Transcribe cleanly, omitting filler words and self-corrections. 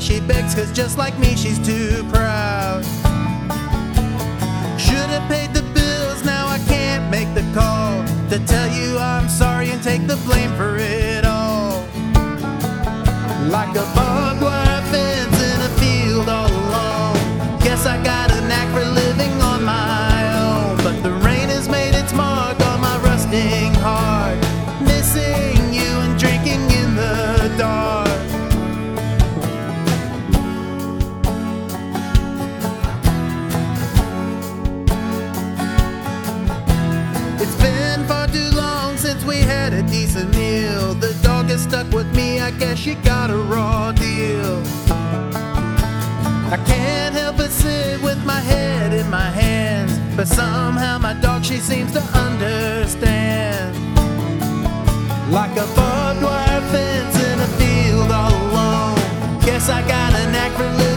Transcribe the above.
she begs, cause just like me she's too proud. Should've paid the bills, now I can't make the call to tell you I'm sorry and take the blame for it all. Like a barbed wire fence in a field all alone. Guess I got a knack for living on my own. But the rain has made its mark on my rusting heart, missing you and drinking in the dark. It's been far too long since we had a decent meal. The dog is stuck with me, I guess she got a raw deal. I can't help but sit with my head in my hands, but somehow my dog, she seems to understand. Like a barbed wire fence in a field all alone. Guess I got a knack for living